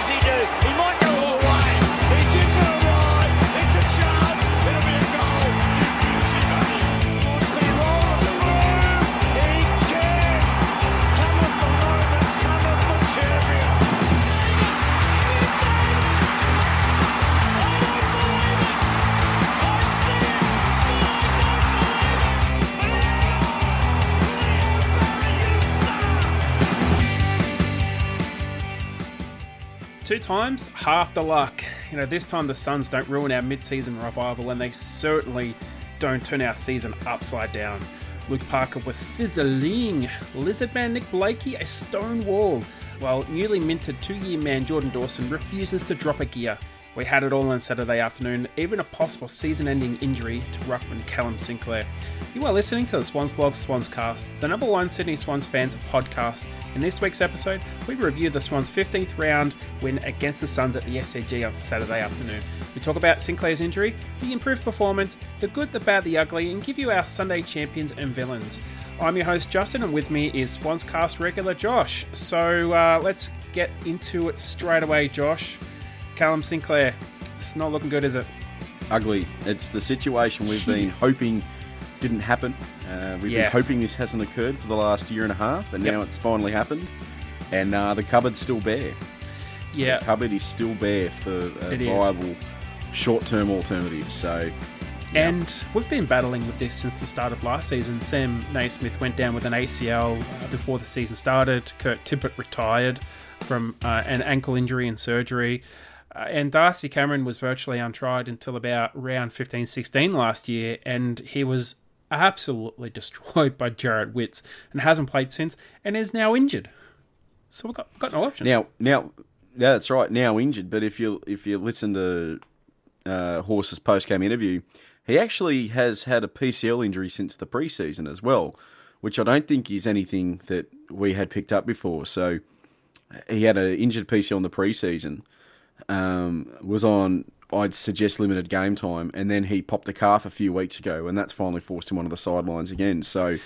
does he do? He might go all the way. He gives it a ride. It's a chance. It'll be a goal. Wants to roll through. He can. Cometh the moment. Cometh the champion. Two times, half the luck. You know, this time the Suns don't ruin our mid-season revival, and they certainly don't turn our season upside down. Luke Parker was sizzling. Lizardman Nick Blakey a stone wall, while newly minted 2-year man Jordan Dawson refuses to drop a gear. We had it all on Saturday afternoon, even a possible season-ending injury to ruckman Callum Sinclair. You are listening to the Swans Blog Swanscast, the number one Sydney Swans fans podcast. In this week's episode, we review the Swans' 15th round win against the Suns at the SCG on Saturday afternoon. We talk about Sinclair's injury, the improved performance, the good, the bad, the ugly, and give you our Sunday champions and villains. I'm your host, Justin, and with me is Swanscast regular Josh. So let's get into it straight away, Josh. Callum Sinclair, it's not looking good, is it? Ugly. It's the situation we've been hoping didn't happen. We've been hoping this hasn't occurred for the last year and a half, and now it's finally happened. And the cupboard's still bare. Yeah. The cupboard is still bare for a viable short-term alternative. So, yeah. And we've been battling with this since the start of last season. Sam Naismith went down with an ACL before the season started. Kurt Tippett retired from an ankle injury and surgery. And Darcy Cameron was virtually untried until about round 15-16 last year, and he was absolutely destroyed by Jared Witts and hasn't played since and is now injured. So we've got no options. Now, that's right, now injured, but if you listen to Horse's post-game interview, he actually has had a PCL injury since the preseason as well, which I don't think is anything that we had picked up before. So he had an injured PCL in the preseason. Was on, I'd suggest, limited game time, and then he popped a calf a few weeks ago, and that's finally forced him onto the sidelines again. So,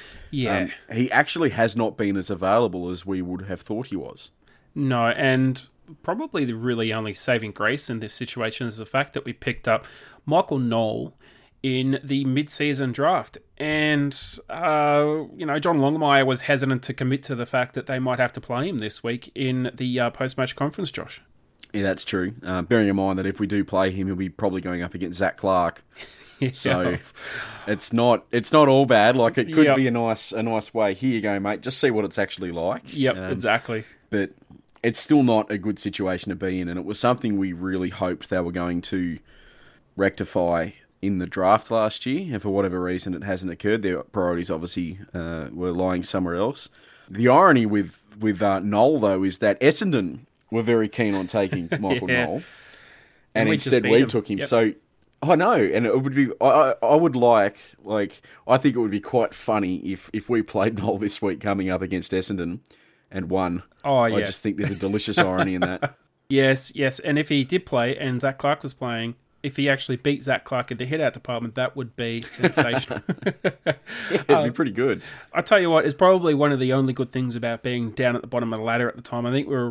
he actually has not been as available as we would have thought he was. No, and probably the really only saving grace in this situation is the fact that we picked up Michael Knoll in the mid-season draft. And, John Longmire was hesitant to commit to the fact that they might have to play him this week in the post-match conference, Josh. Yeah, that's true. Bearing in mind that if we do play him, he'll be probably going up against Zach Clark. So it's not all bad. Like, it could be a nice way. Here you go, mate. Just see what it's actually like. Yep, exactly. But it's still not a good situation to be in, and it was something we really hoped they were going to rectify in the draft last year, and for whatever reason it hasn't occurred. Their priorities obviously were lying somewhere else. The irony with Knoll, though, is that Essendon were very keen on taking Michael Knoll, and instead we took him. Yep. So I know, and it would be. I would like I think it would be quite funny if we played Knoll this week coming up against Essendon and won. Oh yeah, I just think there's a delicious irony in that. Yes, and if he did play and Zach Clark was playing, if he actually beat Zach Clark in the hit-out department, that would be sensational. It'd be pretty good. I tell you what, it's probably one of the only good things about being down at the bottom of the ladder at the time. I think we were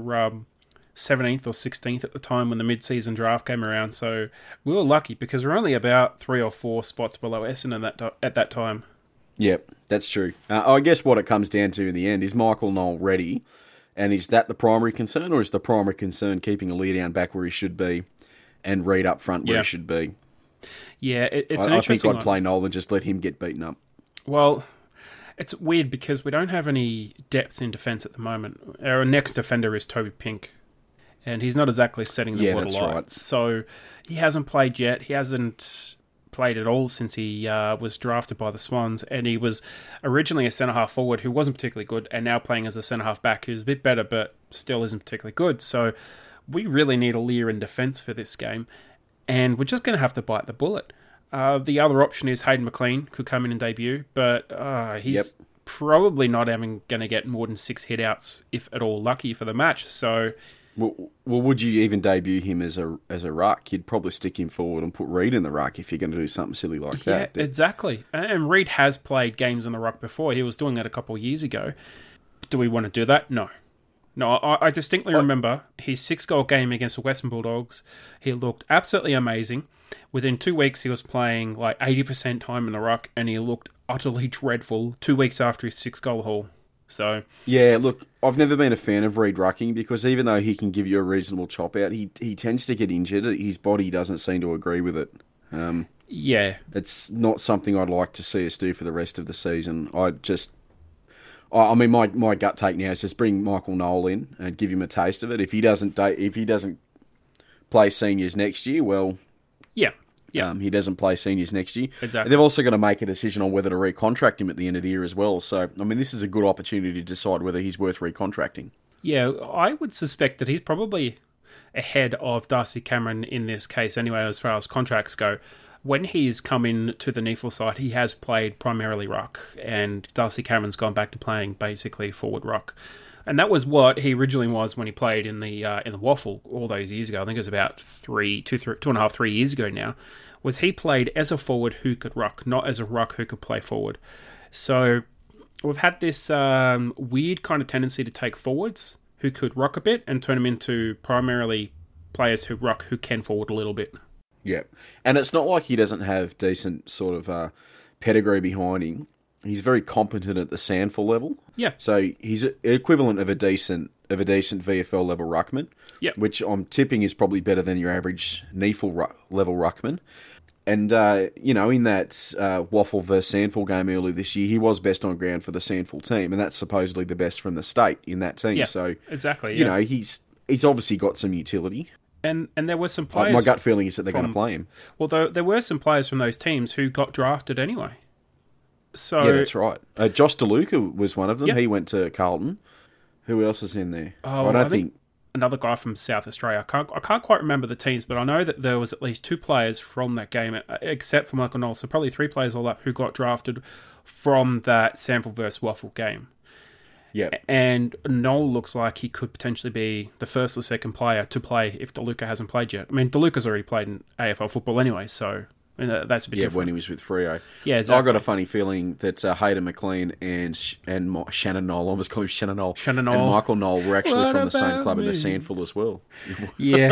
17th or 16th at the time when the mid-season draft came around, so we were lucky because we're only about 3 or 4 spots below Essendon at that time. Yep, that's true. I guess what it comes down to in the end is Michael Knoll ready, and is that the primary concern, or is the primary concern keeping a lead down back where he should be and Reid up front where he should be? Yeah, it's an interesting I think I'd one. play Knoll and just let him get beaten up. Well, it's weird because we don't have any depth in defence at the moment. Our next defender is Toby Pink, and he's not exactly setting the water light. Right. So he hasn't played yet. He hasn't played at all since he was drafted by the Swans, and he was originally a centre-half forward who wasn't particularly good, and now playing as a centre-half back who's a bit better but still isn't particularly good. So we really need a leer in defence for this game, and we're just going to have to bite the bullet. The other option is Hayden McLean could come in and debut, but he's probably not even going to get more than 6 hit-outs, if at all lucky, for the match. So, well, would you even debut him as a ruck? You'd probably stick him forward and put Reid in the ruck if you're going to do something silly like that. Yeah, exactly. And Reid has played games in the ruck before. He was doing that a couple of years ago. Do we want to do that? No. No, I distinctly remember his 6-goal game against the Western Bulldogs. He looked absolutely amazing. Within 2 weeks, he was playing like 80% time in the ruck, and he looked utterly dreadful 2 weeks after his 6-goal haul. So Yeah, look, I've never been a fan of Reid rucking because even though he can give you a reasonable chop out, he tends to get injured. His body doesn't seem to agree with it. yeah, It's not something I'd like to see us do for the rest of the season. I mean, my gut take now is just bring Michael Noel in and give him a taste of it. If he doesn't play seniors next year, well, yeah. he doesn't play seniors next year. Exactly. They've also got to make a decision on whether to recontract him at the end of the year as well. So, I mean, this is a good opportunity to decide whether he's worth recontracting. Yeah, I would suspect that he's probably ahead of Darcy Cameron in this case anyway, as far as contracts go. When he's come in to the NEFL side, he has played primarily ruck, and Darcy Cameron's gone back to playing basically forward ruck. And that was what he originally was when he played in the Waffle all those years ago. I think it was about 2.5, 3 years ago now. Was he played as a forward who could ruck, not as a ruck who could play forward. So we've had this weird kind of tendency to take forwards who could ruck a bit and turn them into primarily players who ruck who can forward a little bit. Yeah. And it's not like he doesn't have decent sort of pedigree behind him. He's very competent at the Sandful level. Yeah. So he's equivalent of a decent VFL level ruckman. Yeah. Which I'm tipping is probably better than your average NEFL level ruckman. And, in that Waffle versus Sandful game earlier this year, he was best on ground for the Sandful team, and that's supposedly the best from the state in that team. Yeah, so, exactly. Yeah. He's obviously got some utility. And there were some players... My gut feeling is that they're going to play him. Well, there were some players from those teams who got drafted anyway. So yeah, that's right. Josh DeLuca was one of them. Yeah. He went to Carlton. Who else is in there? Oh, I don't think... Another guy from South Australia. I can't quite remember the teams, but I know that there was at least 2 players from that game, except for Michael Noel. So probably 3 players all up who got drafted from that Sandful versus Waffle game. Yeah. And Noel looks like he could potentially be the first or second player to play if DeLuca hasn't played yet. I mean, DeLuca's already played in AFL football anyway, so I mean, that's a bit different. When he was with Freo. Yeah, exactly. I got a funny feeling that Hayden McLean and Shannon Noel, I almost call him Shannon Noel, and Michael Noel were actually from the same club in the Sandful as well. Yeah.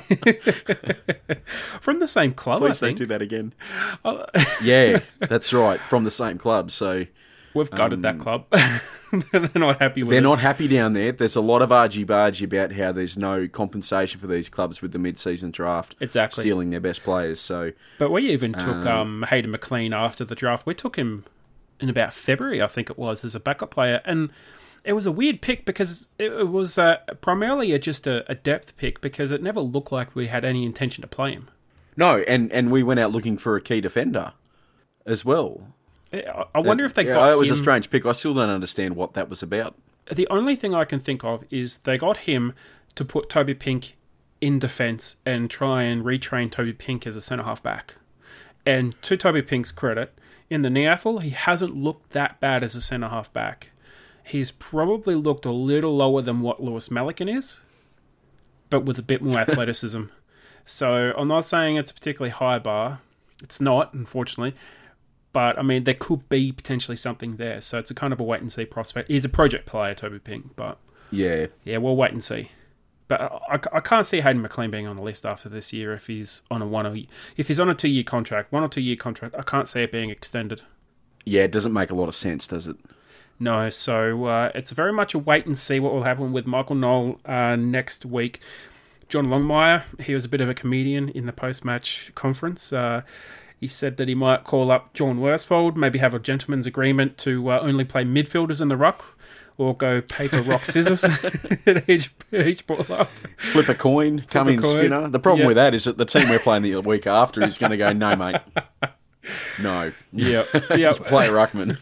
From the same club, Please I think. don't do that again. Yeah, that's right. From the same club, so... We've gutted that club. They're not happy with They're us. not happy down there. There's a lot of argy-bargy about how there's no compensation for these clubs with the mid-season draft. Exactly. Stealing their best players, so... But we even took Hayden McLean after the draft. We took him in about February, I think it was, as a backup player. And it was a weird pick because it was primarily just a depth pick because it never looked like we had any intention to play him. No, and we went out looking for a key defender as well. I wonder if they got it was him... a strange pick. I still don't understand what that was about. The only thing I can think of is they got him to put Toby Pink in defence and try and retrain Toby Pink as a centre-half back. And to Toby Pink's credit, in the NEAFL, he hasn't looked that bad as a centre-half back. He's probably looked a little lower than what Lewis Malikan is, but with a bit more athleticism. So I'm not saying it's a particularly high bar. It's not, unfortunately. But, I mean, there could be potentially something there. So it's a kind of a wait-and-see prospect. He's a project player, Toby Pink, but... Yeah, we'll wait and see. But I can't see Hayden McLean being on the list after this year if he's on a 2-year contract, 1 or 2 year contract. I can't see it being extended. Yeah, it doesn't make a lot of sense, does it? No, so it's very much a wait and see what will happen with Michael Noel next week. John Longmire, he was a bit of a comedian in the post-match conference. He said that he might call up John Worsfold, maybe have a gentleman's agreement to only play midfielders in the ruck, or go paper, rock, scissors at each ball up. Flip a coin, come in spinner. The problem with that is that the team we're playing the week after is going to go, no, mate. No. Yep. Play ruckman.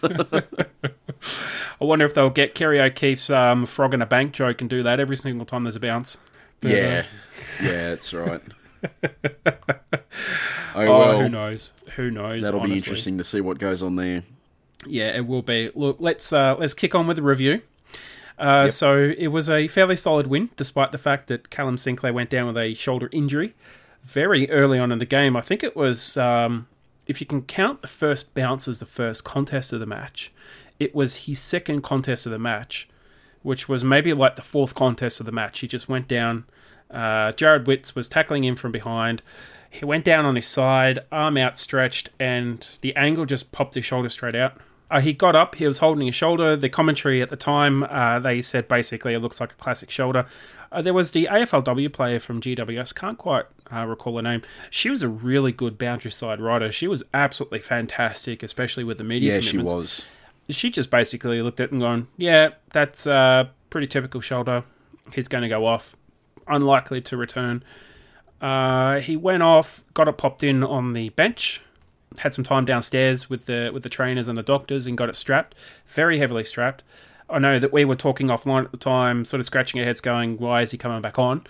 I wonder if they'll get Kerry O'Keefe's frog in a bank joke and do that every single time there's a bounce. But, yeah, that's right. Who knows? That'll honestly be interesting to see what goes on there. Yeah, it will be. Look, let's kick on with the review. So it was a fairly solid win, despite the fact that Callum Sinclair went down with a shoulder injury very early on in the game. I think it was, if you can count the first bounce as the first contest of the match, it was his second contest of the match which was maybe like the fourth contest of the match. He just went down. Jared Witts was tackling him from behind. He went down on his side, arm outstretched, and the angle just popped his shoulder straight out. He got up, he was holding his shoulder. The commentary at the time, they said basically it looks like a classic shoulder. There was the AFLW player from GWS, can't quite recall her name. She was a really good boundary side rider. She was absolutely fantastic, especially with the media commitments. She was. She just basically looked at it and gone, yeah, that's a pretty typical shoulder. He's going to go off. Unlikely to return. He went off, got it popped in on the bench, had some time downstairs with the trainers and the doctors and got it strapped, very heavily strapped. I know that we were talking offline at the time, sort of scratching our heads going, why is he coming back on?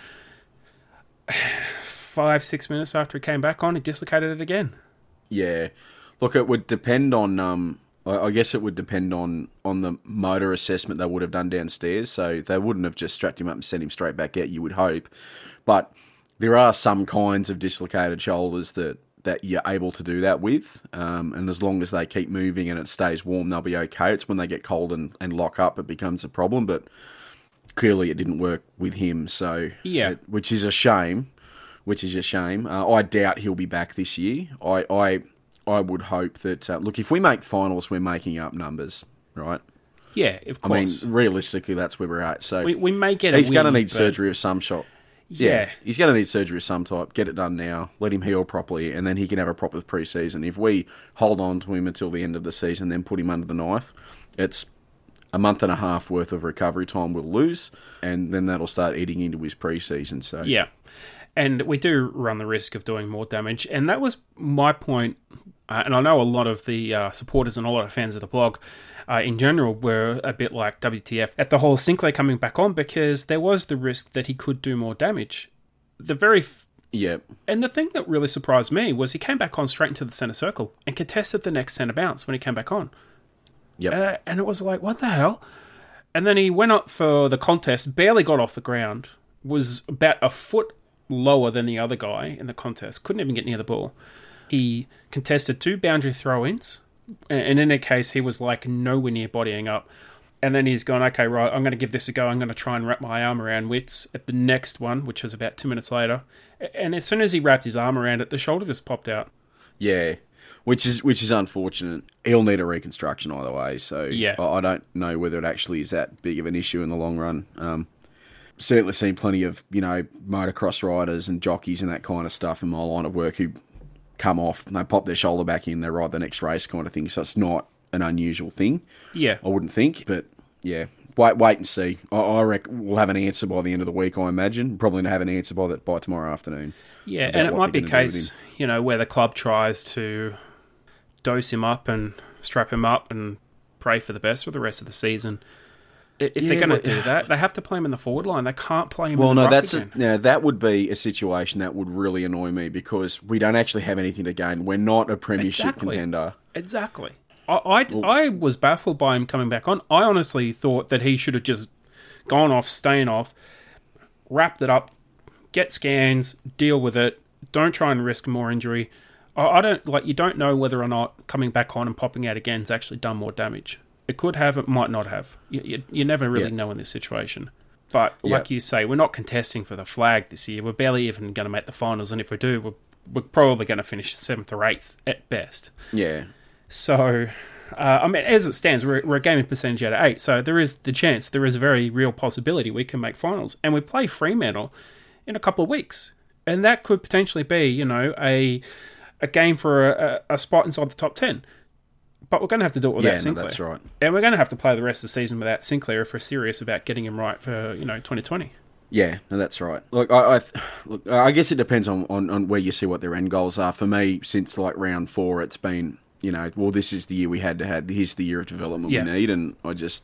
5-6 minutes after he came back on, he dislocated it again. Yeah. Look, it would depend on... I guess it would depend on the motor assessment they would have done downstairs. So they wouldn't have just strapped him up and sent him straight back out, you would hope. But there are some kinds of dislocated shoulders that you're able to do that with. And as long as they keep moving and it stays warm, they'll be okay. It's when they get cold and lock up, it becomes a problem. But clearly it didn't work with him. So yeah, which is a shame. I doubt he'll be back this year. I would hope that, look, if we make finals, we're making up numbers, right? Yeah, of course. I mean, realistically, that's where we're at. So we may get he's going to need surgery of some sort. Yeah. He's going to need surgery of some type. Get it done now. Let him heal properly, and then he can have a proper pre-season. If we hold on to him until the end of the season, then put him under the knife, it's a month and a half worth of recovery time we'll lose, and then that'll start eating into his pre-season. So yeah. And we do run the risk of doing more damage. And that was my point. And I know a lot of the supporters and a lot of fans of the blog in general were a bit like WTF at the whole Sinclair coming back on, because there was the risk that he could do more damage. Yeah. And the thing that really surprised me was he came back on straight into the centre circle and contested the next centre bounce when he came back on. Yep. And it was like, what the hell? And then he went up for the contest, barely got off the ground, was about a foot lower than the other guy in the contest, couldn't even get near the ball. He contested 2 boundary throw-ins, and in a case, he was like nowhere near bodying up. And then he's gone, okay, right, I'm going to give this a go. I'm going to try and wrap my arm around Witts at the next one, which was about 2 minutes later. And as soon as he wrapped his arm around it, the shoulder just popped out. Yeah, which is unfortunate. He'll need a reconstruction either way, so yeah. I don't know whether it actually is that big of an issue in the long run. Certainly seen plenty of, motocross riders and jockeys and that kind of stuff in my line of work who come off and they pop their shoulder back in, they ride the next race kind of thing. So it's not an unusual thing. Yeah. I wouldn't think, but yeah, wait and see. I reckon we'll have an answer by the end of the week, I imagine. Probably not have an answer by tomorrow afternoon. Yeah, and it might be a case, where the club tries to dose him up and strap him up and pray for the best for the rest of the season. If they're going to do that, they have to play him in the forward line. They can't play him in the ruck again. That would be a situation that would really annoy me, because we don't actually have anything to gain. We're not a premiership contender. Exactly. I was baffled by him coming back on. I honestly thought that he should have just gone off, staying off, wrapped it up, get scans, deal with it. Don't try and risk more injury. You don't know whether or not coming back on and popping out again has actually done more damage. It could have, it might not have. You never really know in this situation. But like you say, we're not contesting for the flag this year. We're barely even going to make the finals. And if we do, we're probably going to finish 7th or 8th at best. Yeah. So, as it stands, we're a gaming percentage out of 8. So there is the chance, there is a very real possibility we can make finals. And we play Fremantle in a couple of weeks. And that could potentially be, a game for a spot inside the top 10. But we're going to have to do it without Sinclair. That's right. And we're going to have to play the rest of the season without Sinclair if we're serious about getting him right for 2020. Yeah, no, that's right. Look, I guess it depends on where you see what their end goals are. For me, since round 4, it's been this is the year we had to have. Here's the year of development we need, and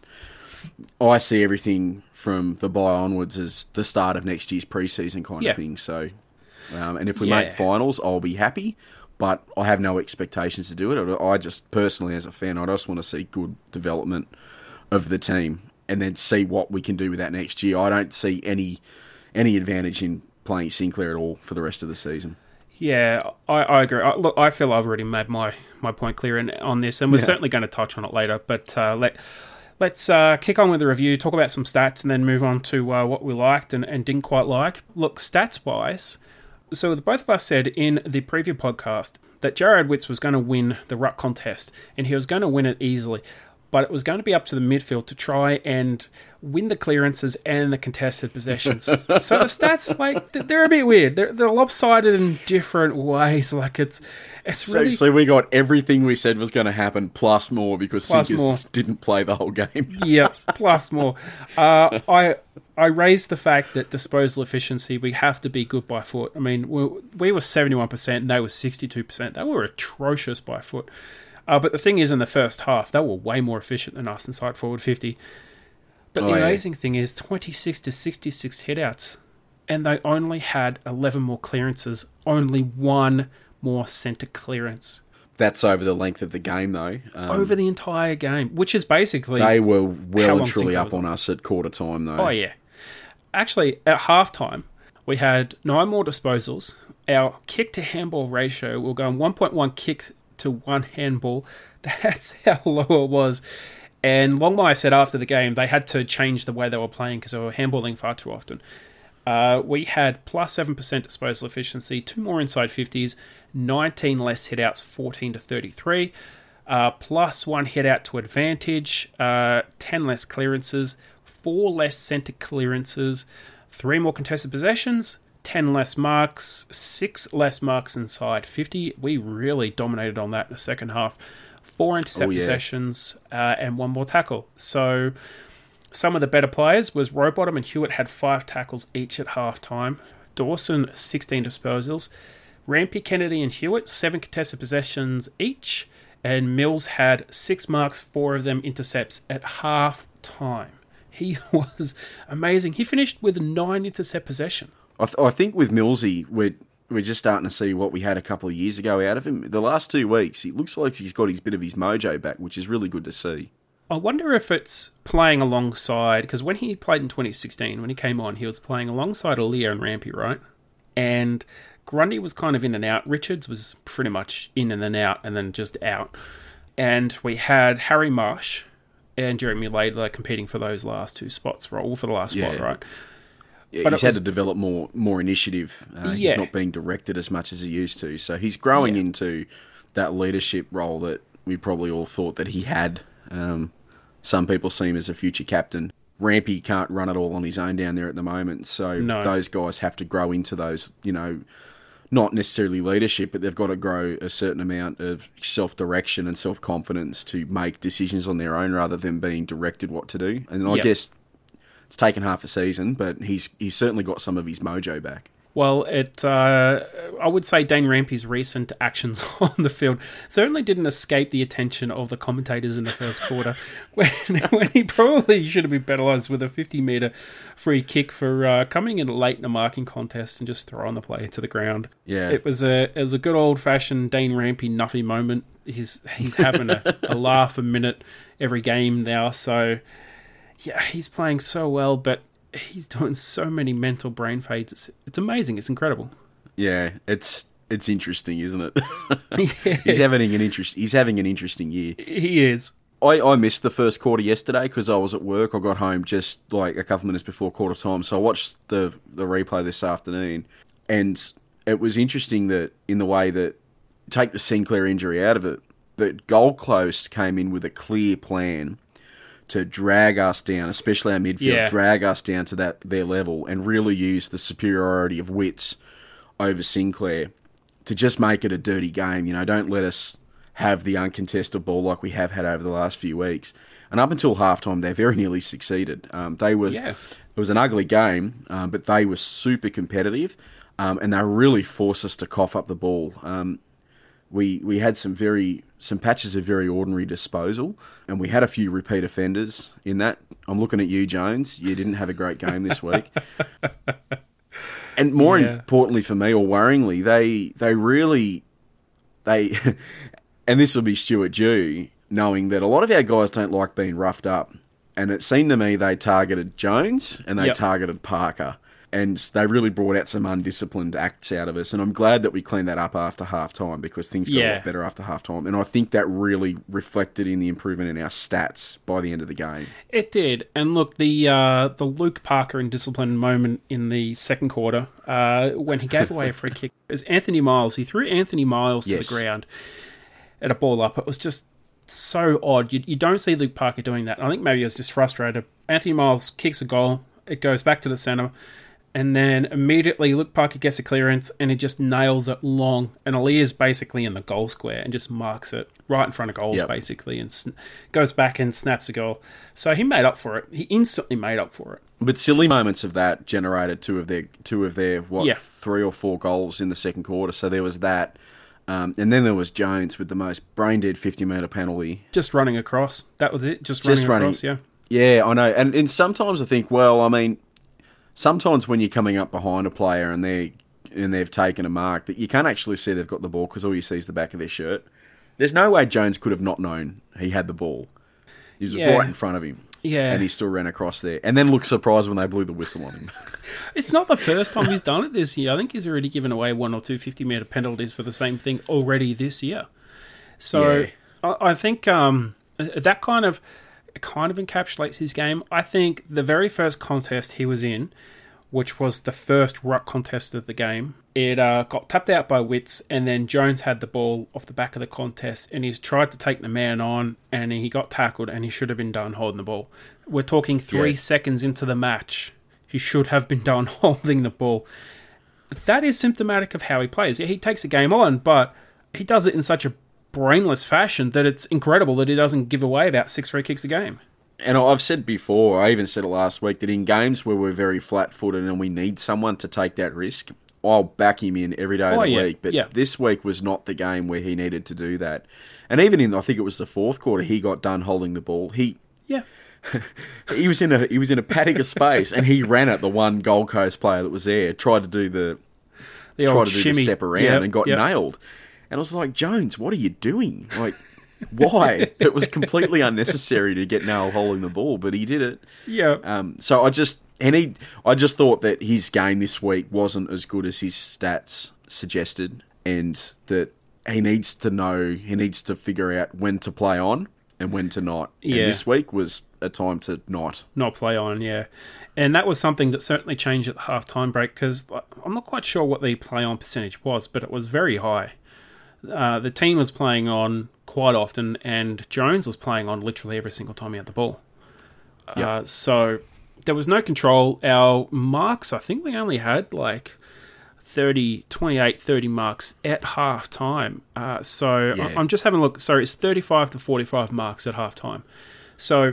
I see everything from the bye onwards as the start of next year's preseason kind of thing. So, and if we make finals, I'll be happy. But I have no expectations to do it. I just, personally, as a fan, I just want to see good development of the team and then see what we can do with that next year. I don't see any advantage in playing Sinclair at all for the rest of the season. Yeah, I agree. Look, I feel I've already made my point clear on this, and we're certainly going to touch on it later. But Let's kick on with the review, talk about some stats, and then move on to what we liked and didn't quite like. Look, stats-wise, so both of us said in the preview podcast that Jared Witts was going to win the ruck contest, and he was going to win it easily. But it was going to be up to the midfield to try and win the clearances and the contested possessions. So the stats, like, they're a bit weird. They're lopsided in different ways. Like, it's really... So we got everything we said was going to happen, plus more, because Sinkers more. didn't play the whole game. Yeah, plus more. I raised the fact that disposal efficiency, we have to be good by foot. I mean, we were 71% and they were 62%. They were atrocious by foot. But the thing is, in the first half, they were way more efficient than us inside forward 50. But the amazing thing is 26 to 66 hitouts, and they only had 11 more clearances, only one more centre clearance. That's over the length of the game, though. Over the entire game, which is basically... They were well and truly up on us at quarter time, though. Oh, yeah. Actually, at halftime, we had 9 more disposals. Our kick-to-handball ratio, we're going 1.1 kicks to 1 handball. That's how low it was. And Longmire said after the game they had to change the way they were playing because they were handballing far too often. We had plus 7% disposal efficiency, 2 more inside 50s, 19 less hitouts, 14 to 33, plus 1 hitout to advantage, 10 less clearances, 4 less centre clearances, 3 more contested possessions, 10 less marks, 6 less marks inside 50. We really dominated on that in the second half. 4 intercept possessions and 1 more tackle. So some of the better players was Rowbottom and Hewitt had 5 tackles each at halftime. Dawson, 16 disposals. Rampy, Kennedy and Hewitt, 7 contested possessions each. And Mills had 6 marks, 4 of them intercepts at half-time. He was amazing. He finished with 9 intercept possessions. I think with Millsy, we're just starting to see what we had a couple of years ago out of him. The last 2 weeks, it looks like he's got his bit of his mojo back, which is really good to see. I wonder if it's playing alongside, because when he played in 2016, when he came on, he was playing alongside Aaliyah and Rampy, right? And Grundy was kind of in and out. Richards was pretty much in and then out, and then just out. And we had Harry Marsh and Jeremy Laidler competing for those last 2 spots, right? All for the last spot, right? Yeah, he's had to develop more initiative. He's not being directed as much as he used to. So he's growing into that leadership role that we probably all thought that he had. Some people see him as a future captain. Rampy can't run it all on his own down there at the moment. So those guys have to grow into those, not necessarily leadership, but they've got to grow a certain amount of self-direction and self-confidence to make decisions on their own rather than being directed what to do. And I guess it's taken half a season, but he's certainly got some of his mojo back. Well, I would say Dane Rampy's recent actions on the field certainly didn't escape the attention of the commentators in the first quarter, when he probably should have been penalised with a 50-metre free kick for coming in late in a marking contest and just throwing the player to the ground. Yeah, it was a good old-fashioned Dane Rampy nuffy moment. He's having a laugh a minute every game now, so yeah, he's playing so well, but he's doing so many mental brain fades. It's amazing. It's incredible. Yeah, it's interesting, isn't it? He's having an interesting year. He is. I missed the first quarter yesterday because I was at work. I got home just like a couple minutes before quarter time, so I watched the replay this afternoon, and it was interesting that in the way that, take the Sinclair injury out of it, but Gold Coast came in with a clear plan to drag us down, especially our midfield, drag us down to their level and really use the superiority of Witts over Sinclair to just make it a dirty game. Don't let us have the uncontested ball like we have had over the last few weeks. And up until halftime, they very nearly succeeded. It was an ugly game, but they were super competitive, and they really forced us to cough up the ball. We had some patches of very ordinary disposal, and we had a few repeat offenders in that. I'm looking at you, Jones. You didn't have a great game this week. And more importantly for me, or worryingly, they really, and this will be Stuart Dew, knowing that a lot of our guys don't like being roughed up. And it seemed to me they targeted Jones and they targeted Parker. And they really brought out some undisciplined acts out of us. And I'm glad that we cleaned that up after half-time because things got a lot better after half-time. And I think that really reflected in the improvement in our stats by the end of the game. It did. And look, the Luke Parker indisciplined moment in the second quarter when he gave away a free kick is Anthony Miles. He threw Anthony Miles to the ground at a ball up. It was just so odd. You don't see Luke Parker doing that. I think maybe he was just frustrated. Anthony Miles kicks a goal. It goes back to the centre. And then immediately Luke Parker gets a clearance and he just nails it long. And Alia's basically in the goal square and just marks it right in front of goals, basically, and goes back and snaps a goal. So he made up for it. He instantly made up for it. But silly moments of that generated two of their 3 or 4 goals in the second quarter. So there was that. And then there was Jones with the most brain-dead 50-metre penalty. Just running across. That was it. Just running across, yeah. Yeah, I know. And sometimes I think, well, I mean, sometimes when you're coming up behind a player and they've taken a mark, that you can't actually see they've got the ball because all you see is the back of their shirt. There's no way Jones could have not known he had the ball. He was right in front of him. Yeah. And he still ran across there. And then looked surprised when they blew the whistle on him. It's not the first time he's done it this year. I think he's already given away 1 or 2 50-metre penalties for the same thing already this year. So I think that kind of encapsulates his game. I think the very first contest he was in, which was the first ruck contest of the game, it got tapped out by Witts, and then Jones had the ball off the back of the contest, and he's tried to take the man on, and he got tackled, and he should have been done holding the ball. We're talking 3 seconds into the match. He should have been done holding the ball. That is symptomatic of how he plays. Yeah, he takes a game on, but he does it in such a brainless fashion that it's incredible that he doesn't give away about 6 free kicks a game. And I've said before, I even said it last week, that in games where we're very flat-footed and we need someone to take that risk, I'll back him in every day of the week. But this week was not the game where he needed to do that. And even in, I think it was the fourth quarter, he got done holding the ball. He was in a paddock of space, and he ran at the one Gold Coast player that was there, tried to do the step around and got nailed. And I was like, Jones, what are you doing? Like, why? It was completely unnecessary to get nailed holding the ball, but he did it. Yeah. So I just thought that his game this week wasn't as good as his stats suggested, and that he needs to figure out when to play on and when to not. Yeah. And this week was a time to not play on, yeah. And that was something that certainly changed at the half-time break, because I'm not quite sure what the play-on percentage was, but it was very high. The team was playing on quite often, and Jones was playing on literally every single time he had the ball. So there was no control. Our marks, I think we only had like 28, 30 marks at half-time. I'm just having a look. So it's 35 to 45 marks at half-time. So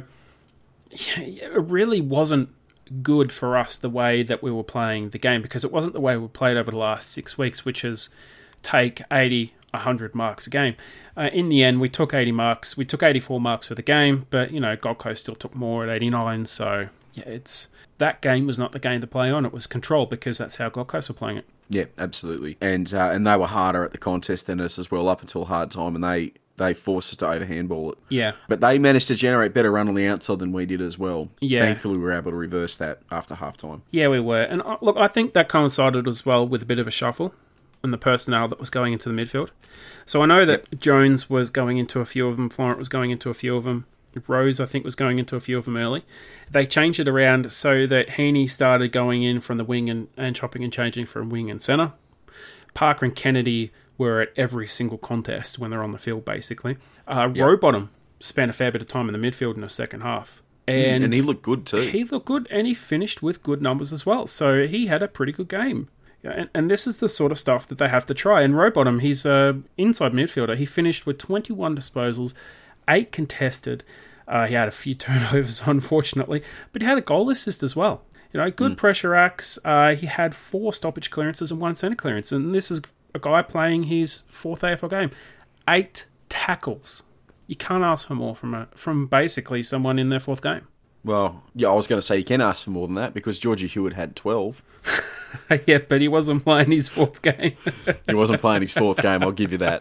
it really wasn't good for us the way that we were playing the game, because it wasn't the way we played over the last 6 weeks, which is take 80, 100 marks a game. In the end, we took 80 marks. We took 84 marks for the game, but, Gold Coast still took more at 89. So, that game was not the game to play on. It was control, because that's how Gold Coast were playing it. Yeah, absolutely. And they were harder at the contest than us as well up until hard time, and they forced us to overhandball it. Yeah. But they managed to generate better run on the outside than we did as well. Yeah. Thankfully, we were able to reverse that after half-time. Yeah, we were. And look, I think that coincided as well with a bit of a shuffle and the personnel that was going into the midfield. So I know that Jones was going into a few of them, Florent was going into a few of them, Rose, I think, was going into a few of them early. They changed it around so that Heaney started going in from the wing and chopping and changing from wing and centre. Parker and Kennedy were at every single contest when they're on the field, basically. Rowbottom spent a fair bit of time in the midfield in the second half. And he looked good too. He looked good, and he finished with good numbers as well. So he had a pretty good game. And this is the sort of stuff that they have to try. And Rowbottom, he's an inside midfielder. He finished with 21 disposals, 8 contested. He had a few turnovers, unfortunately, but he had a goal assist as well. Good pressure acts. He had 4 stoppage clearances and 1 centre clearance. And this is a guy playing his 4th AFL game. 8 tackles. You can't ask for more from basically someone in their 4th game. Well, yeah, I was going to say you can ask for more than that, because Georgie Hewitt had 12. Yeah, but he wasn't playing his 4th game. He wasn't playing his 4th game, I'll give you that.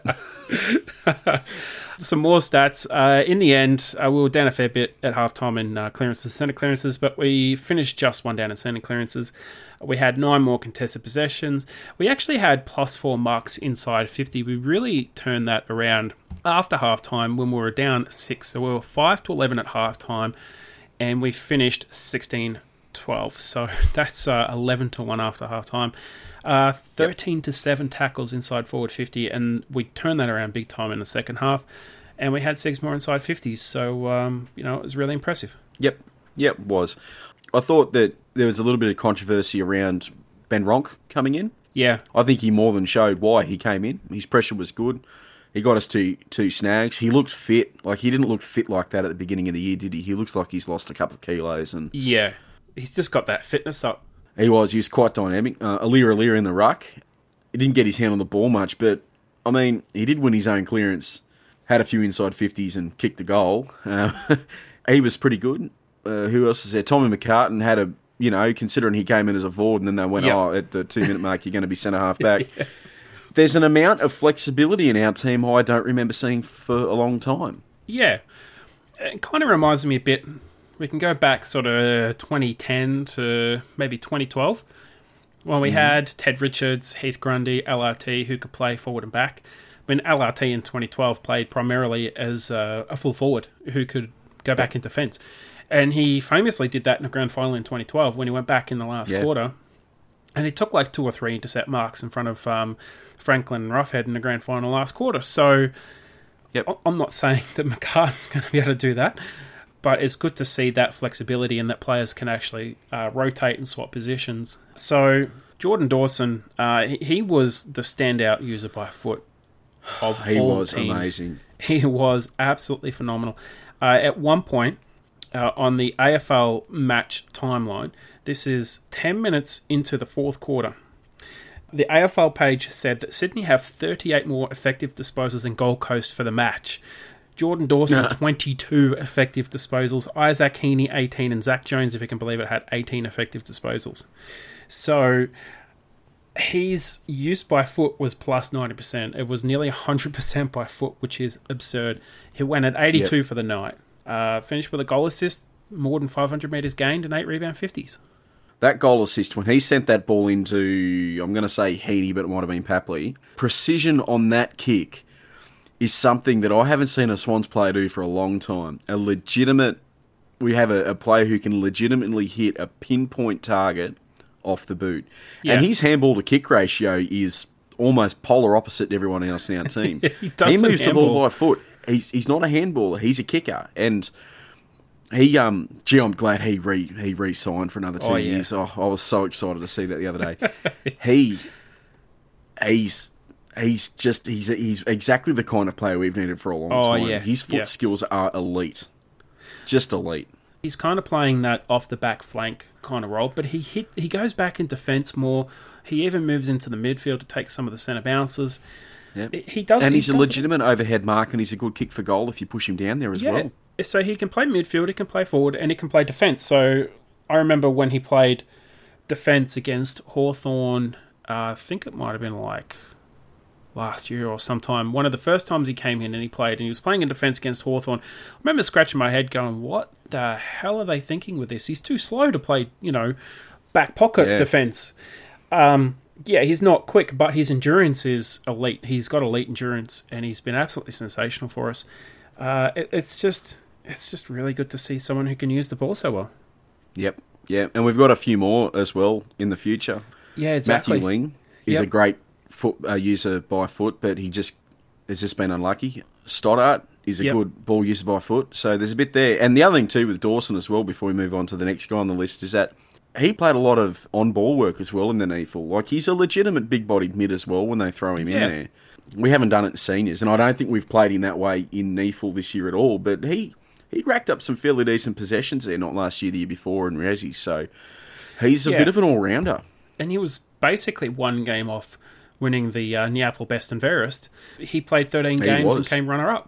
Some more stats. In the end, we were down a fair bit at halftime in clearances, centre clearances, but we finished just 1 down in centre clearances. We had 9 more contested possessions. We actually had +4 marks inside 50. We really turned that around after halftime when we were down 6. So we were 5-11 at halftime, and we finished 16-12. So that's 11-1 after halftime. 13-7 tackles inside forward 50, and we turned that around big time in the second half. And we had 6 more inside 50s. So, it was really impressive. Yep, it was. I thought that there was a little bit of controversy around Ben Ronk coming in. Yeah. I think he more than showed why he came in. His pressure was good. He got us two snags. He looked fit. Like, he didn't look fit like that at the beginning of the year, did he? He looks like he's lost a couple of kilos. And Yeah. He's just got that fitness up. He was quite dynamic. Alir in the ruck. He didn't get his hand on the ball much, but, I mean, he did win his own clearance, had a few inside 50s and kicked a goal. He was pretty good. Who else is there? Tommy McCartan had considering he came in as a forward and then they went, at the 2-minute mark, you're going to be centre-half back. Yeah. There's an amount of flexibility in our team I don't remember seeing for a long time. Yeah. It kind of reminds me a bit, we can go back sort of 2010 to maybe 2012, when we had Ted Richards, Heath Grundy, LRT, who could play forward and back. I mean, LRT in 2012 played primarily as a full forward who could go back in defence. And he famously did that in the grand final in 2012 when he went back in the last quarter. And it took like 2 or 3 intercept marks in front of Franklin and Roughhead in the grand final last quarter. So I'm not saying that McCart's going to be able to do that, but it's good to see that flexibility and that players can actually rotate and swap positions. So Jordan Dawson, he was the standout user by foot of all teams. He was amazing. He was absolutely phenomenal. At one point, on the AFL match timeline, this is 10 minutes into the fourth quarter. The AFL page said that Sydney have 38 more effective disposals than Gold Coast for the match. Jordan Dawson, 22 effective disposals. Isaac Heaney, 18. And Zach Jones, if you can believe it, had 18 effective disposals. So his use by foot was plus 90%. It was nearly 100% by foot, which is absurd. He went at 82 for the night. Finished with a goal assist, more than 500 metres gained, and 8 rebound 50s. That goal assist, when he sent that ball into, I'm going to say Heaney, but it might have been Papley, precision on that kick is something that I haven't seen a Swans player do for a long time. We have a player who can legitimately hit a pinpoint target off the boot. Yeah. And his handball to kick ratio is almost polar opposite to everyone else in our team. He moves the ball by foot. He's not a handballer. He's a kicker, and I'm glad he re-signed for another 2 years. Oh, I was so excited to see that the other day. He's exactly the kind of player we've needed for a long time. Yeah. His foot skills are elite, just elite. He's kind of playing that off the back flank kind of role, but he goes back in defence more. He even moves into the midfield to take some of the centre bounces. Yep. He's a legitimate overhead mark, and he's a good kick for goal if you push him down there as well. So he can play midfield, he can play forward, and he can play defence. So I remember when he played defence against Hawthorn, I think it might have been like last year or sometime. One of the first times he came in and he played, and he was playing in defence against Hawthorn. I remember scratching my head going, what the hell are they thinking with this? He's too slow to play, back pocket defence. He's not quick, but his endurance is elite. He's got elite endurance, and he's been absolutely sensational for us. It's just really good to see someone who can use the ball so well. Yep. And we've got a few more as well in the future. Yeah, exactly. Matthew Ling is a great user by foot, but he has just been unlucky. Stoddart is a good ball user by foot, so there's a bit there. And the other thing too with Dawson as well, before we move on to the next guy on the list, is that he played a lot of on-ball work as well in the NEAFL. Like, he's a legitimate big-bodied mid as well when they throw him in there. We haven't done it in seniors, and I don't think we've played him that way in NEAFL this year at all, but he racked up some fairly decent possessions there, not last year, the year before in Resi, so he's a bit of an all-rounder. And he was basically one game off winning the NEAFL Best and Fairest. He played 13 games and came runner-up.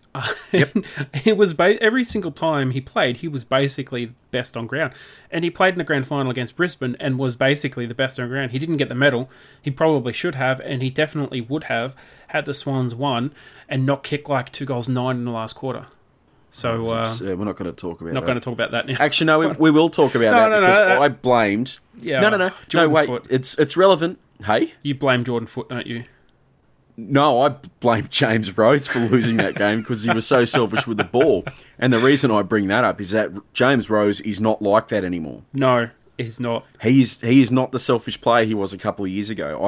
It was every single time he played, he was basically best on ground, and he played in the grand final against Brisbane and was basically the best on ground. He didn't get the medal. He probably should have, and he definitely would have had the Swans won and not kick like 2 goals 9 in the last quarter. So we're not going to talk about not that. going to talk about that now. Actually, no, we will talk about that because I blamed. Yeah, No, Jordan wait. Foote. It's relevant. Hey, You blame Jordan Foote, don't you? no, I blamed James Rose for losing that game because he was so selfish with the ball. And the reason I bring that up is that James Rose is not like that anymore. No, he's not. He is not the selfish player he was a couple of years ago.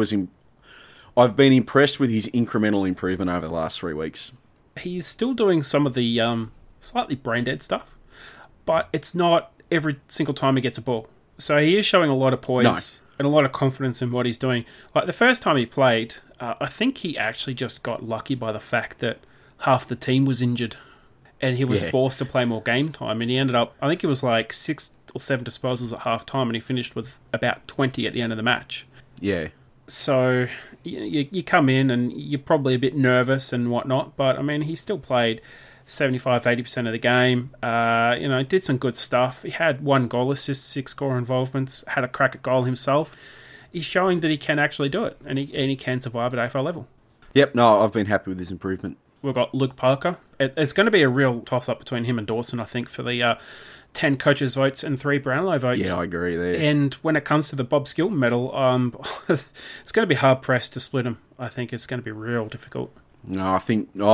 I've been impressed with his incremental improvement over the last 3 weeks. He's still doing some of the slightly brain-dead stuff, but it's not every single time he gets a ball. So he is showing a lot of poise and a lot of confidence in what he's doing. Like the first time he played, I think he actually just got lucky by the fact that half the team was injured and he was forced to play more game time. And he ended up, I think it was like 6 or 7 disposals at half time, and he finished with about 20 at the end of the match. Yeah. So you come in and you're probably a bit nervous and whatnot, but I mean, he still played 75-80% of the game. Did some good stuff. He had 1 goal assist, 6 score involvements, had a crack at goal himself. He's showing that he can actually do it, and he can survive at AFL level. Yep, no, I've been happy with his improvement. We've got Luke Parker. It's going to be a real toss-up between him and Dawson, I think, for the 10 coaches' votes and 3 Brownlow votes. Yeah, I agree there. And when it comes to the Bob Skilton medal, it's going to be hard-pressed to split them. I think it's going to be real difficult. No, I think for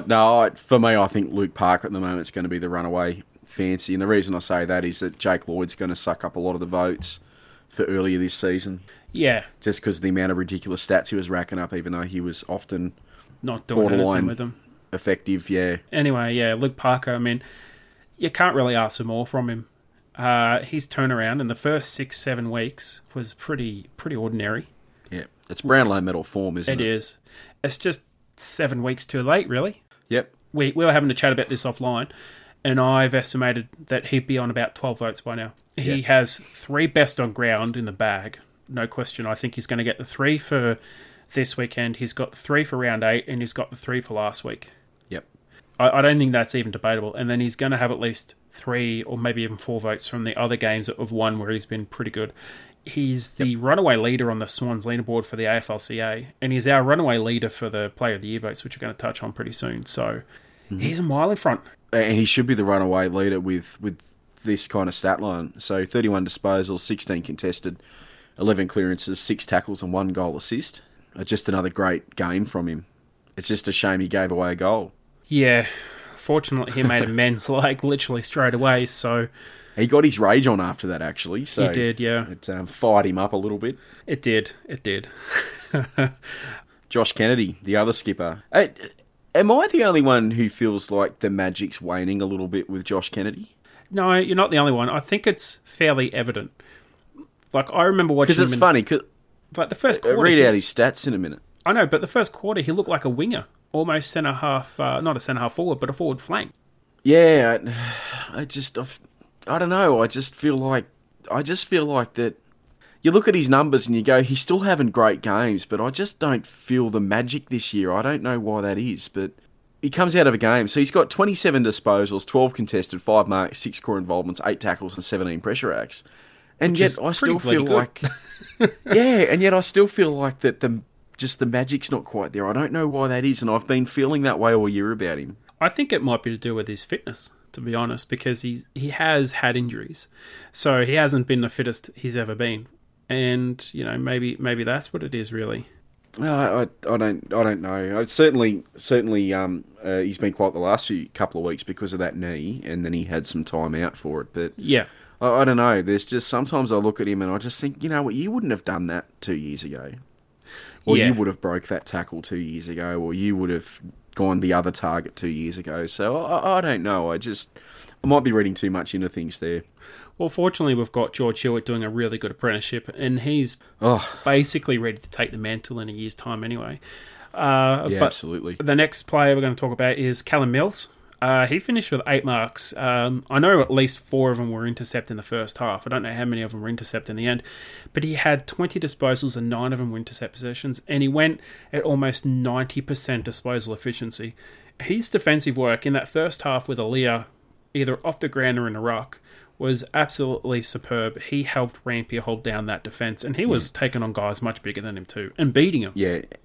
me, I think Luke Parker at the moment is going to be the runaway fancy, and the reason I say that is that Jake Lloyd's going to suck up a lot of the votes for earlier this season. Yeah, just because of the amount of ridiculous stats he was racking up, even though he was often not doing anything with them. Effective, yeah. Anyway, yeah, Luke Parker. I mean, you can't really ask for more from him. His turnaround in the first 6-7 weeks was pretty ordinary. Yeah, it's Brownlow medal form, isn't it? It is. It's just 7 weeks too late, really. Yep. We were having to chat about this offline, and I've estimated that he'd be on about 12 votes by now. He has 3 best on ground in the bag, no question. I think he's going to get the 3 for this weekend. He's got the 3 for round 8, and he's got the 3 for last week. Yep. I don't think that's even debatable. And then he's going to have at least 3 or maybe even 4 votes from the other games of 1 where he's been pretty good. He's the runaway leader on the Swans leaderboard for the AFLCA, and he's our runaway leader for the Player of the Year votes, which we're going to touch on pretty soon. So he's a mile in front. And he should be the runaway leader with this kind of stat line. So 31 disposals, 16 contested, 11 clearances, 6 tackles and 1 goal assist. Just another great game from him. It's just a shame he gave away a goal. Yeah, fortunately he made amends literally straight away, so... He got his rage on after that, actually. So he did, yeah. It fired him up a little bit. It did. Josh Kennedy, the other skipper. Am I the only one who feels like the magic's waning a little bit with Josh Kennedy? No, you're not the only one. I think it's fairly evident. Like, I remember watching him... Because it's funny, because... Like, the first quarter... Read out his stats in a minute. I know, but the first quarter, he looked like a winger. Almost centre-half... not a centre-half forward, but a forward flank. Yeah, I don't know. I just feel like that. You look at his numbers and you go, he's still having great games, but I just don't feel the magic this year. I don't know why that is, but he comes out of a game. So he's got 27 disposals, 12 contested, 5 marks, 6 core involvements, 8 tackles, and 17 pressure acts. And yet I still feel like, and yet I still feel like that the magic's not quite there. I don't know why that is, and I've been feeling that way all year about him. I think it might be to do with his fitness, to be honest, because he has had injuries, so he hasn't been the fittest he's ever been, and maybe that's what it is really. I don't know. Certainly, he's been quiet the last couple of weeks because of that knee, and then he had some time out for it. But yeah, I don't know. There's just sometimes I look at him and I just think, you know what, you wouldn't have done that 2 years ago, or you would have broke that tackle 2 years ago, or you would have gone the other target 2 years ago. So I don't know. I might be reading too much into things there. Well, fortunately, we've got George Hewitt doing a really good apprenticeship, and he's basically ready to take the mantle in a year's time anyway. But absolutely. The next player we're going to talk about is Callum Mills. He finished with 8 marks. I know at least 4 of them were intercept in the first half. I don't know how many of them were intercept in the end. But he had 20 disposals and 9 of them were intercept possessions. And he went at almost 90% disposal efficiency. His defensive work in that first half with Aaliyah, either off the ground or in a ruck, was absolutely superb. He helped Rampier hold down that defence. And he was taking on guys much bigger than him too. And beating him. Yeah.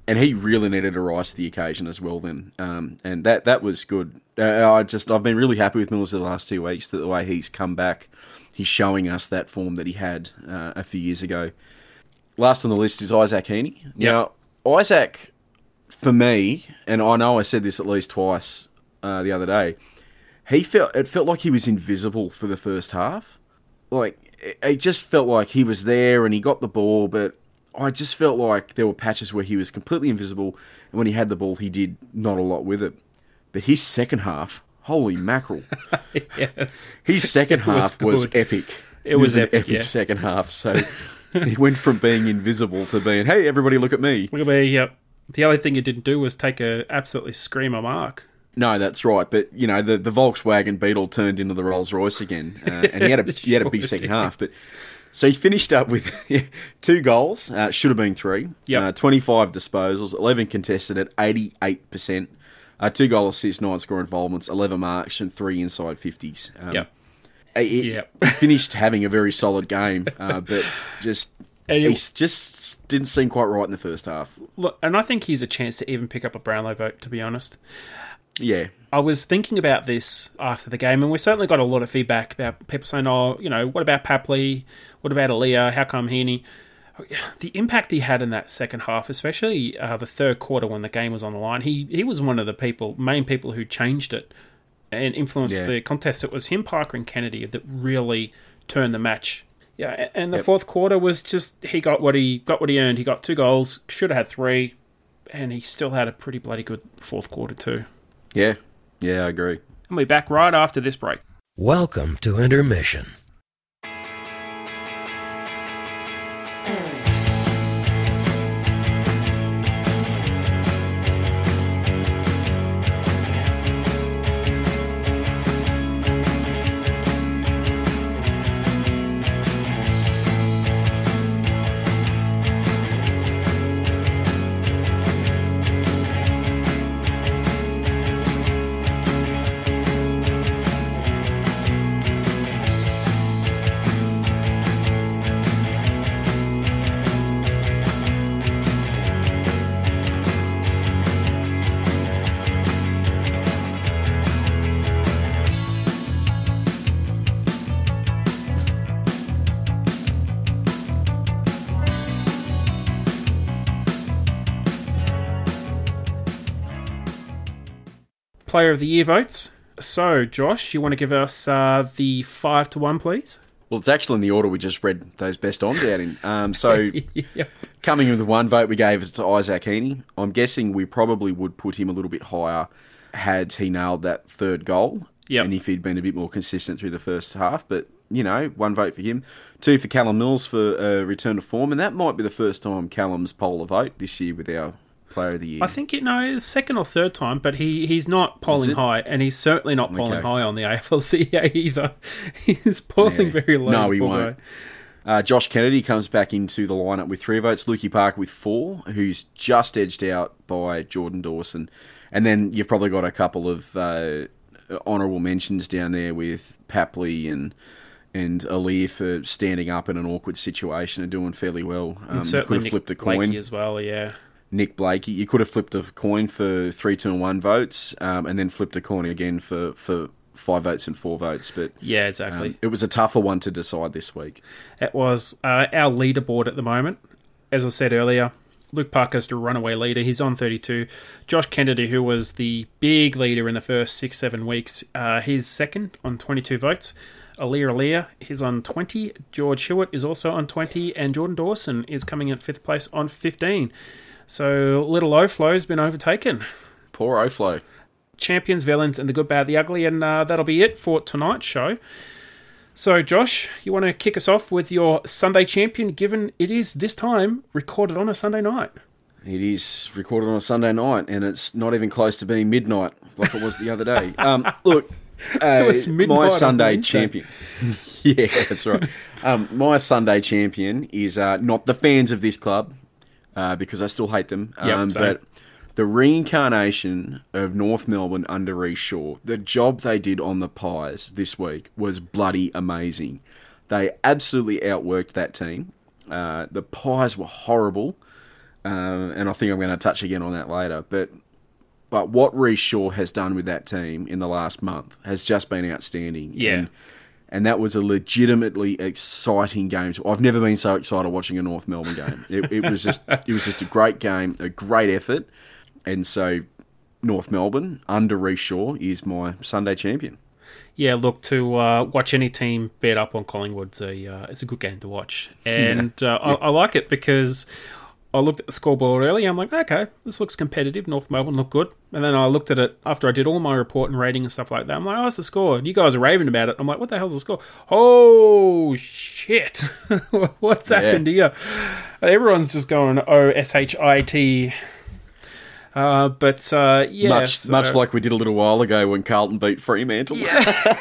And he really needed to rise to the occasion as well then. And that was good. I've been really happy with Millers the last 2 weeks, the way he's come back. He's showing us that form that he had a few years ago. Last on the list is Isaac Heaney. Now, Isaac, for me, and I know I said this at least twice the other day, it felt like he was invisible for the first half. Like, it just felt like he was there and he got the ball, but I just felt like there were patches where he was completely invisible, and when he had the ball, he did not a lot with it. But his second half, holy mackerel. Yes. His second half was epic. It was an epic, epic second half. So he went from being invisible to being, hey, everybody look at me. Look at me, yep. The only thing he didn't do was take a absolutely screamer mark. No, that's right. But, you know, the Volkswagen Beetle turned into the Rolls Royce again. And he had a big second half. But so he finished up with 2 goals. Should have been 3. Yep. 25 disposals, 11 contested at 88%. 2 goal assists, 9 score involvements, 11 marks, and 3 inside 50s. He finished having a very solid game, but he just didn't seem quite right in the first half. Look, and I think he's a chance to even pick up a Brownlow vote, to be honest. Yeah. I was thinking about this after the game, and we certainly got a lot of feedback about people saying, oh, you know, what about Papley? What about Aaliyah? How come Heaney? The impact he had in that second half, especially the third quarter when the game was on the line, he was one of the main people who changed it and influenced the contest. It was him, Parker, and Kennedy that really turned the match. Yeah, and the fourth quarter was just, he got what he earned. He got 2 goals, should have had 3, and he still had a pretty bloody good fourth quarter too. Yeah, I agree. And we'll be back right after this break. Welcome to Intermission. Player of the Year votes. So, Josh, you want to give us the 5-1, please? Well, it's actually in the order we just read those best ons out in. Yep. Coming with 1 vote, we gave it to Isaac Heaney. I'm guessing we probably would put him a little bit higher had he nailed that 3rd goal. Yep. And if he'd been a bit more consistent through the first half. But, you know, 1 vote for him. 2 for Callum Mills for return to form. And that might be the first time Callum's polled a vote this year with our Player of the Year. I think it's 2nd or 3rd time, but he's not polling high, and he's certainly not polling high on the AFLCA either. He's polling very low. No, he won't. Josh Kennedy comes back into the lineup with 3 votes. Lukey Parker with 4, who's just edged out by Jordan Dawson. And then you've probably got a couple of honourable mentions down there with Papley and Aaliyah for standing up in an awkward situation and doing fairly well. And certainly Nick flipped a Blakey coin as well, yeah. Nick Blakey. You could have flipped a coin for 3, 2 and 1 votes, and then flipped a coin again for 5 votes and 4 votes. But yeah, exactly. It was a tougher one to decide this week. It was our leaderboard at the moment. As I said earlier, Luke Parker's the runaway leader. He's on 32. Josh Kennedy, who was the big leader in the first 6-7 weeks, he's 2nd on 22 votes. Aaliyah, he's on 20. George Hewitt is also on 20. And Jordan Dawson is coming in 5th place on 15. So little Oflo's been overtaken. Poor Oflo. Champions, villains, and the good, bad, the ugly. And that'll be it for tonight's show. So, Josh, you want to kick us off with your Sunday champion, given it is this time recorded on a Sunday night? It is recorded on a Sunday night, and it's not even close to being midnight like it was the other day. Look, it was midnight my Sunday on champion. Yeah, that's right. My Sunday champion is not the fans of this club, because I still hate them. But the reincarnation of North Melbourne under Reece Shaw, the job they did on the Pies this week was bloody amazing. They absolutely outworked that team. The Pies were horrible. and I think I'm going to touch again on that later. But what Reece Shaw has done with that team in the last month has just been outstanding. Yeah. And that was a legitimately exciting game. I've never been so excited watching a North Melbourne game. It was just a great game, a great effort. And so North Melbourne, under Reece Shaw, is my Sunday champion. Yeah, look, to watch any team beat up on Collingwood, it's a good game to watch. And I like it because I looked at the scoreboard earlier. I'm like, okay, this looks competitive. North Melbourne look good. And then I looked at it after I did all my report and rating and stuff like that. I'm like, oh, it's the score. And you guys are raving about it. I'm like, what the hell's the score? Oh, shit. What's happened here? Everyone's just going, OSHIT. Much like we did a little while ago when Carlton beat Fremantle. Yeah.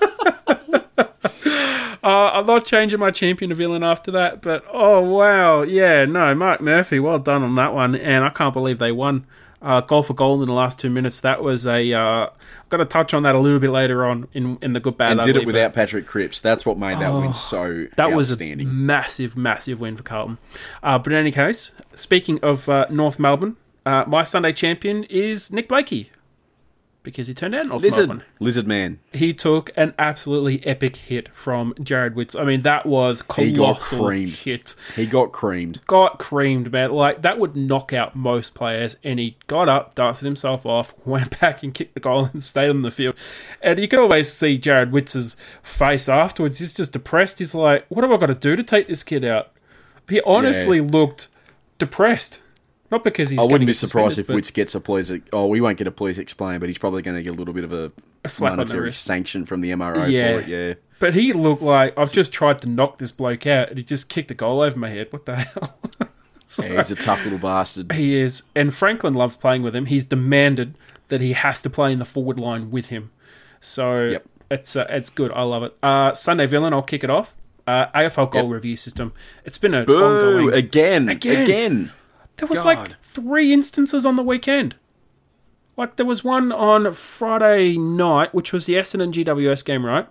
I'm not changing my champion to villain after that, but oh wow, yeah, no, Mark Murphy, well done on that one, and I can't believe they won. Goal for goal in the last 2 minutes. That was I've got to touch on that a little bit later on in the good bad. And ugly, did it without Patrick Cripps. That's what made that win so that was outstanding. A massive win for Carlton. But in any case, speaking of North Melbourne, my Sunday champion is Nick Blakey. Because he turned out North Melbourne. Lizard man. He took an absolutely epic hit from Jared Witts. I mean, that was colossal hit. He got creamed. Got creamed, man. Like, that would knock out most players. And he got up, dusted himself off, went back and kicked the goal and stayed on the field. And you can always see Jared Witts' face afterwards. He's just depressed. He's like, what have I got to do to take this kid out? He honestly looked depressed. Not because he's. I wouldn't be surprised if Witts gets a police. We won't get a police explain, but he's probably going to get a little bit of a monetary sanction from the MRO for it. Yeah, but he looked like I've just tried to knock this bloke out, and he just kicked a goal over my head. What the hell? He's a tough little bastard. He is, and Franklin loves playing with him. He's demanded that he has to play in the forward line with him. So it's good. I love it. Sunday villain. I'll kick it off. AFL goal review system. It's been an ongoing again. There was like 3 instances on the weekend. Like, there was one on Friday night, which was the Essendon GWS game, right?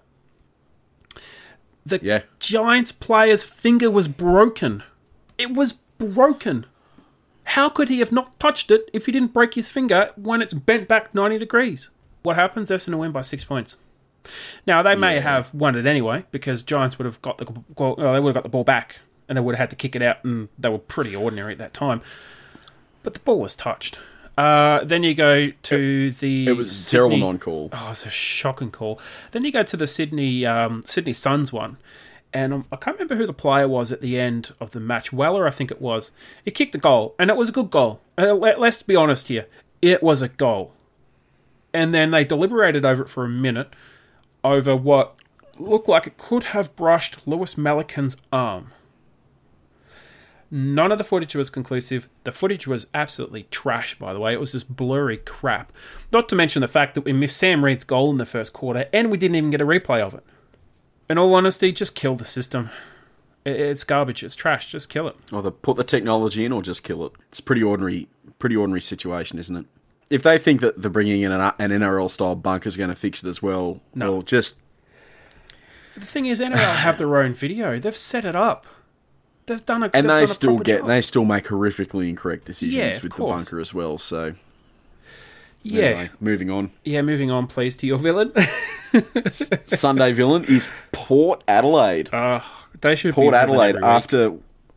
The Giants player's finger was broken. It was broken. How could he have not touched it if he didn't break his finger when it's bent back 90 degrees? What happens? Essendon win by 6 points. Now, they may have won it anyway, because Giants would have got the ball back. And they would have had to kick it out, and they were pretty ordinary at that time. But the ball was touched. Then you go to the... It was a terrible non-call. Oh, it's a shocking call. Then you go to the Sydney Suns one, and I can't remember who the player was at the end of the match. Weller, I think it was. He kicked the goal, and it was a good goal. Let's be honest here. It was a goal. And then they deliberated over it for a minute, over what looked like it could have brushed Lewis Melican's arm. None of the footage was conclusive. The footage was absolutely trash, by the way. It was just blurry crap. Not to mention the fact that we missed Sam Reid's goal in the first quarter, and we didn't even get a replay of it. In all honesty, just kill the system. It's garbage. It's trash. Just kill it. Either put the technology in or just kill it. It's a pretty ordinary situation, isn't it? If they think that the bringing in an NRL-style bunker is going to fix it as well, well, just... The thing is, NRL have their own video. They've set it up. They've done a and they still make horrifically incorrect decisions with the bunker as well. So anyway, moving on. Yeah, moving on, please, to your villain. Sunday villain is Port Adelaide. They should Port be Adelaide after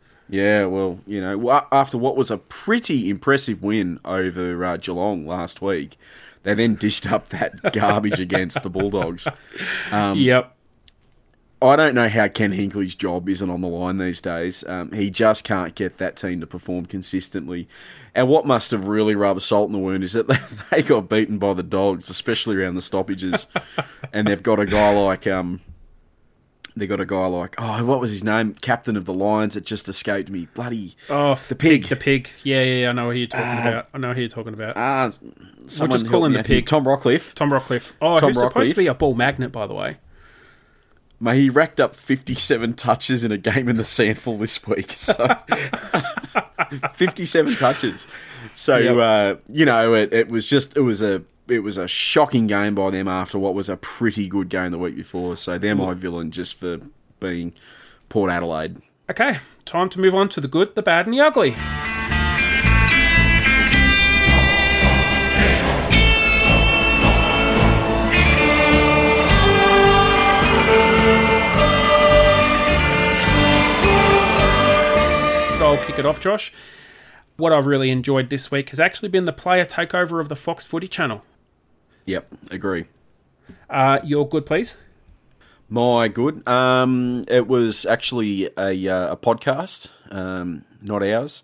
after what was a pretty impressive win over Geelong last week, they then dished up that garbage against the Bulldogs. Yep. I don't know how Ken Hinkley's job isn't on the line these days. He just can't get that team to perform consistently. And what must have really rubbed salt in the wound is that they got beaten by the Dogs, especially around the stoppages. And they've got a guy like, what was his name? Captain of the Lions. It just escaped me. Bloody the pig. The pig. Yeah. I know who you're talking about. We'll just call him the pig. Tom Rockcliffe. Who's supposed to be a ball magnet, by the way. Mate, he racked up 57 touches in a game in the Sandful this week. So 57 touches. So it was a shocking game by them after what was a pretty good game the week before. So they're my villain just for being Port Adelaide. Okay, time to move on to the good, the bad, and the ugly. I'll kick it off, Josh. What I've really enjoyed this week has actually been the player takeover of the Fox Footy channel. Yep, agree. Your good, please? My good. It was actually a podcast, not ours.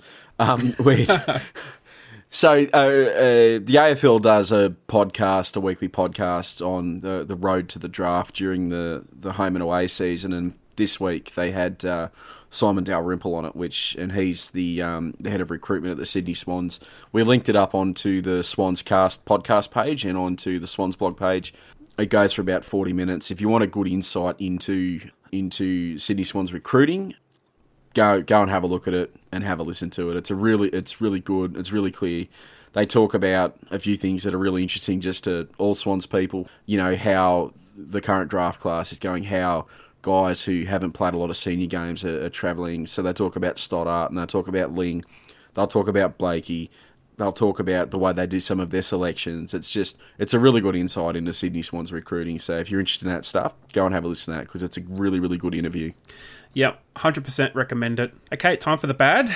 So the AFL does a weekly podcast on the road to the draft during the home and away season, and this week they had Simon Dalrymple on it, and he's the head of recruitment at the Sydney Swans. We linked it up onto the Swans Cast podcast page and onto the Swans blog page. It goes for about 40 minutes. If you want a good insight into Sydney Swans recruiting, go and have a look at it and have a listen to it. It's really good. It's really clear. They talk about a few things that are really interesting just to all Swans people. You know, how the current draft class is going, how guys who haven't played a lot of senior games are travelling. So they talk about Stoddart and they talk about Ling. They'll talk about Blakey. They'll talk about the way they do some of their selections. It's a really good insight into Sydney Swans recruiting. So if you're interested in that stuff, go and have a listen to that because it's a really, really good interview. Yep, 100% recommend it. Okay, time for the bad.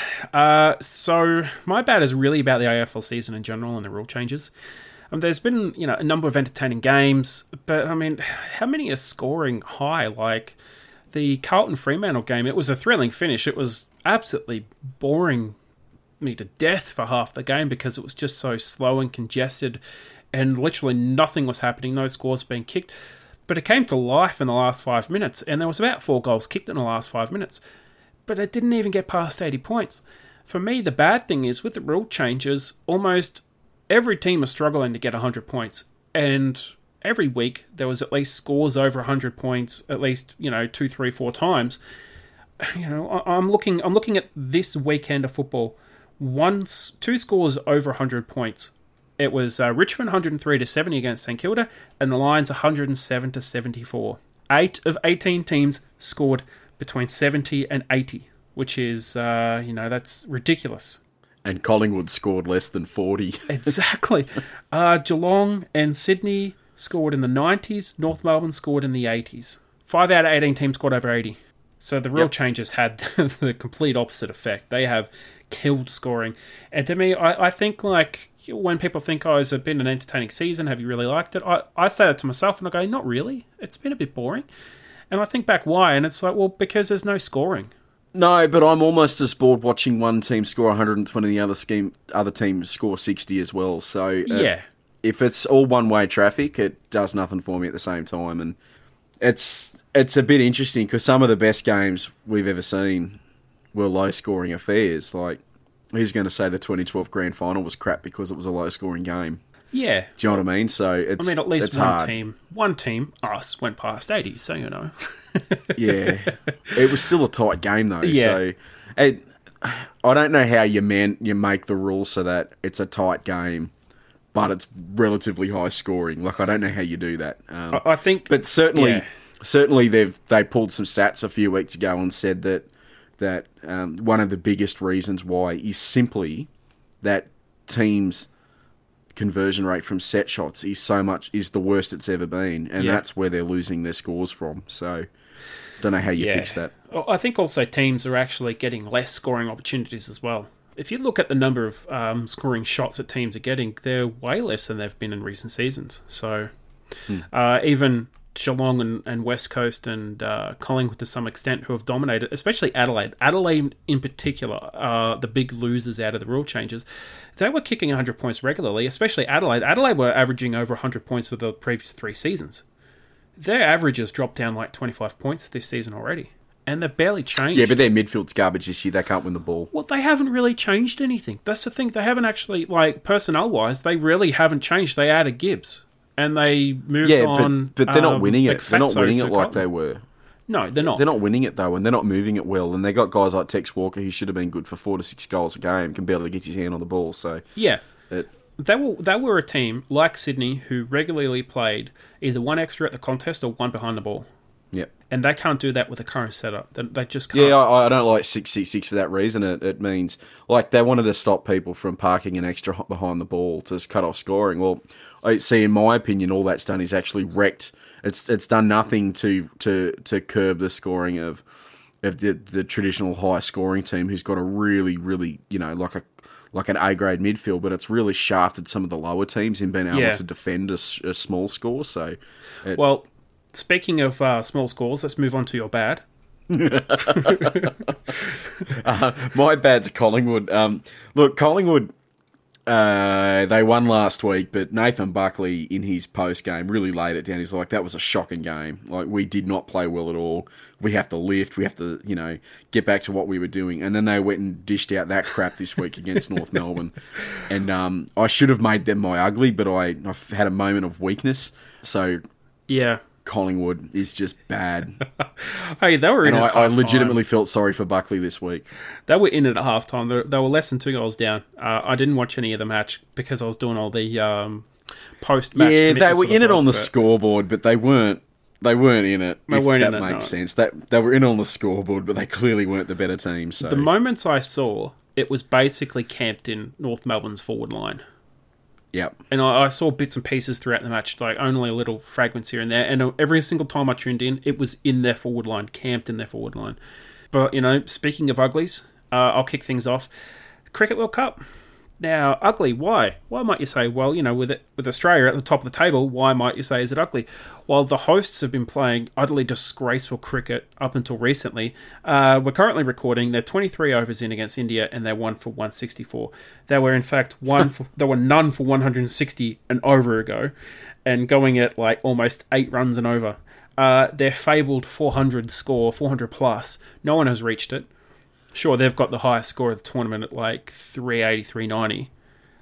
So my bad is really about the AFL season in general and the rule changes. There's been, a number of entertaining games, but how many are scoring high? Like the Carlton Fremantle game, it was a thrilling finish. It was absolutely boring me to death for half the game because it was just so slow and congested and literally nothing was happening, no scores being kicked. But it came to life in the last 5 minutes, and there was about 4 goals kicked in the last 5 minutes. But it didn't even get past 80 points. For me, the bad thing is with the rule changes, almost every team is struggling to get 100 points. And every week, there was at least scores over 100 points, at least, 2, 3, 4 times. I'm looking at this weekend of football. 2 scores over 100 points. It was Richmond 103-70 against St Kilda, and the Lions 107-74. 8 of 18 teams scored between 70 and 80, which is, that's ridiculous. And Collingwood scored less than 40. Exactly. Geelong and Sydney scored in the 90s. North Melbourne scored in the 80s. 5 out of 18 teams scored over 80. So the rule changes had the complete opposite effect. They have killed scoring. And to me, I think when people think, it's been an entertaining season, have you really liked it? I say that to myself and I go, not really. It's been a bit boring. And I think back why, and it's like, well, because there's no scoring. No, but I'm almost as bored watching one team score 120 and the other team score 60 as well. So if it's all one-way traffic, it does nothing for me at the same time. And it's a bit interesting because some of the best games we've ever seen were low-scoring affairs. Like, who's going to say the 2012 Grand Final was crap because it was a low-scoring game? Yeah. Do you know what I mean? So it's at least it's one hard. One team, us, went past 80, so Yeah. It was still a tight game, though. Yeah. So I don't know how you make the rules so that it's a tight game, but it's relatively high scoring. Like, I don't know how you do that. I think... But certainly they pulled some stats a few weeks ago and said that one of the biggest reasons why is simply that teams' conversion rate from set shots is the worst it's ever been, and that's where they're losing their scores from. So, don't know how you fix that. I think also teams are actually getting less scoring opportunities as well. If you look at the number of scoring shots that teams are getting, they're way less than they've been in recent seasons. So, even Geelong and West Coast and Collingwood to some extent, who have dominated, especially Adelaide. Adelaide in particular are the big losers out of the rule changes. They were kicking 100 points regularly, especially Adelaide. Adelaide were averaging over 100 points for the previous 3 seasons. Their averages dropped down like 25 points this season already. And they've barely changed. Yeah, but their midfield's garbage this year. They can't win the ball. Well, they haven't really changed anything. That's the thing. They haven't actually, personnel-wise, they really haven't changed. They added Gibbs. And they moved on. But they're not winning it. They're not winning it like Carlton. they were. No, they're not. They're not winning it, though, and they're not moving it well. And they got guys like Tex Walker, who should have been good for 4 to 6 goals a game, can barely get his hand on the ball. So they were a team like Sydney who regularly played either one extra at the contest or one behind the ball. Yep. And they can't do that with the current setup. They just can't. Yeah, I don't like 666 for that reason. It means, they wanted to stop people from parking an extra behind the ball to cut off scoring. Well, I see, in my opinion, all that's done is actually wrecked. It's done nothing to curb the scoring of of the traditional high scoring team who's got a really, really, like an A grade midfield, but it's really shafted some of the lower teams in being able to defend a small score. So, well, speaking of small scores, let's move on to your bad. My bad's Collingwood. Look, Collingwood, they won last week, but Nathan Buckley in his post game really laid it down. He's like, that was a shocking game. Like, we did not play well at all. We have to lift. We have to, get back to what we were doing. And then they went and dished out that crap this week against North Melbourne. And I should have made them my ugly, but I've had a moment of weakness. So yeah, Collingwood is just bad. Hey, they were in at halftime. I legitimately felt sorry for Buckley this week. They were in at halftime. They were less than 2 goals down. I didn't watch any of the match because I was doing all the post-match. Yeah, they were in it on the scoreboard, but they weren't. They weren't in it. They weren't in it. That makes sense. They were in on the scoreboard, but they clearly weren't the better team. So the moments I saw, it was basically camped in North Melbourne's forward line. Yep. And I saw bits and pieces throughout the match, like only little fragments here and there. And every single time I tuned in, it was in their forward line, camped in their forward line. But, speaking of uglies, I'll kick things off. Cricket World Cup. Now, ugly, why? Why might you say? Well, with Australia at the top of the table, why might you say is it ugly? While the hosts have been playing utterly disgraceful cricket up until recently, we're currently recording. They're 23 overs in against India, and they're 1 for 164. They were in fact there were none for 160 an over ago, and going at like almost 8 runs and over. Their fabled 400 score, 400 plus. No one has reached it. Sure, they've got the highest score of the tournament at like 380, 390.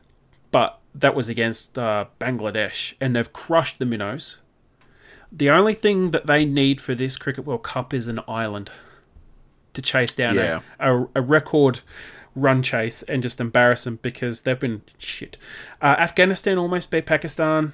But that was against Bangladesh, and they've crushed the minnows. The only thing that they need for this Cricket World Cup is an island to chase down a record run chase and just embarrass them because they've been shit. Afghanistan almost beat Pakistan.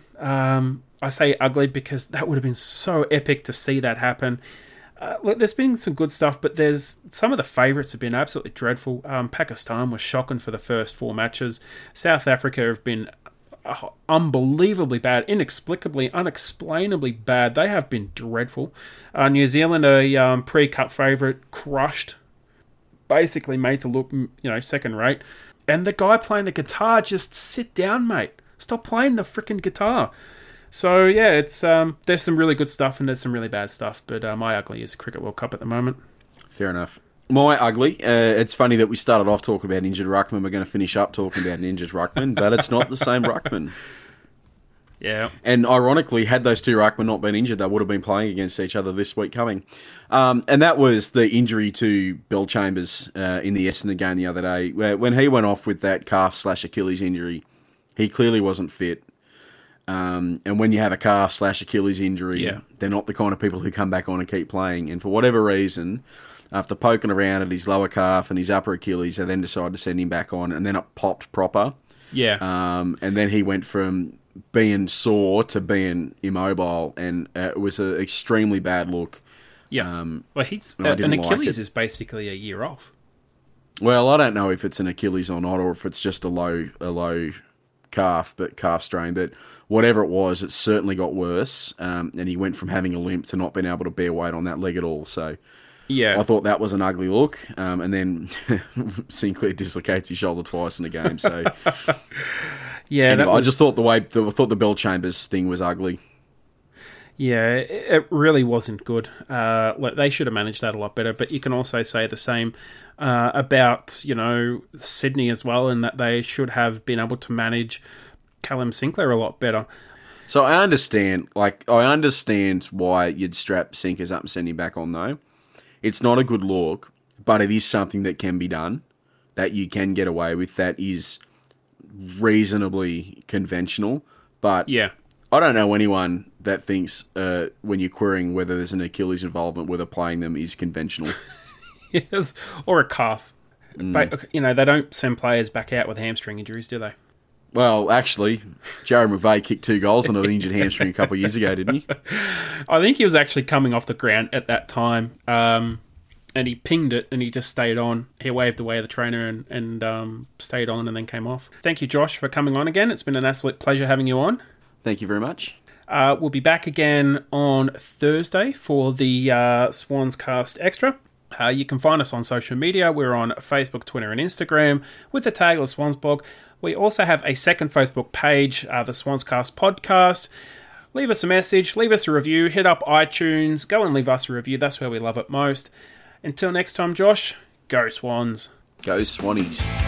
I say ugly because that would have been so epic to see that happen. Look, there's been some good stuff, but there's some of the favourites have been absolutely dreadful. Pakistan was shocking for the first 4 matches. South Africa have been unbelievably bad, inexplicably, unexplainably bad. They have been dreadful. New Zealand, a pre-cup favourite, crushed, basically made to look, second rate. And the guy playing the guitar, just sit down, mate. Stop playing the freaking guitar. So, yeah, it's there's some really good stuff and there's some really bad stuff, but my ugly is the Cricket World Cup at the moment. Fair enough. My ugly, it's funny that we started off talking about injured ruckman. We're going to finish up talking about an injured ruckman, but it's not the same ruckman. Yeah. And ironically, had those 2 ruckmen not been injured, they would have been playing against each other this week coming. And that was the injury to Bill Chambers in the Essendon game the other day. When he went off with that calf/Achilles injury, he clearly wasn't fit. And when you have a calf/Achilles injury, they're not the kind of people who come back on and keep playing. And for whatever reason, after poking around at his lower calf and his upper Achilles, they then decided to send him back on, and then it popped proper. Yeah. And then he went from being sore to being immobile, and it was an extremely bad look. Yeah. Well, an Achilles is basically a year off. Well, I don't know if it's an Achilles or not, or if it's just a low calf strain, but whatever it was, it certainly got worse, and he went from having a limp to not being able to bear weight on that leg at all. So yeah, I thought that was an ugly look, and then Sinclair dislocates his shoulder twice in a game. So yeah, anyway, I just thought I thought the Bell Chambers thing was ugly. Yeah, it really wasn't good. They should have managed that a lot better, but you can also say the same about, Sydney as well, and that they should have been able to manage Callum Sinclair a lot better. So I understand why you'd strap Sinkers up and send him back on, though. It's not a good look, but it is something that can be done, that you can get away with, that is reasonably conventional. But yeah, I don't know anyone that thinks when you're querying whether there's an Achilles involvement, whether playing them is conventional. Yes, or a calf. But, they don't send players back out with hamstring injuries, do they? Well, actually, Jared McVeigh kicked 2 goals on an injured hamstring a couple of years ago, didn't he? I think he was actually coming off the ground at that time, and he pinged it, and he just stayed on. He waved away the trainer and stayed on and then came off. Thank you, Josh, for coming on again. It's been an absolute pleasure having you on. Thank you very much. We'll be back again on Thursday for the Swans Cast Extra. You can find us on social media. We're on Facebook, Twitter, and Instagram with the tag of Swansblog. We also have a second Facebook page, the Swanscast Podcast. Leave us a message, leave us a review, hit up iTunes, go and leave us a review. That's where we love it most. Until next time, Josh, go Swans. Go Swannies.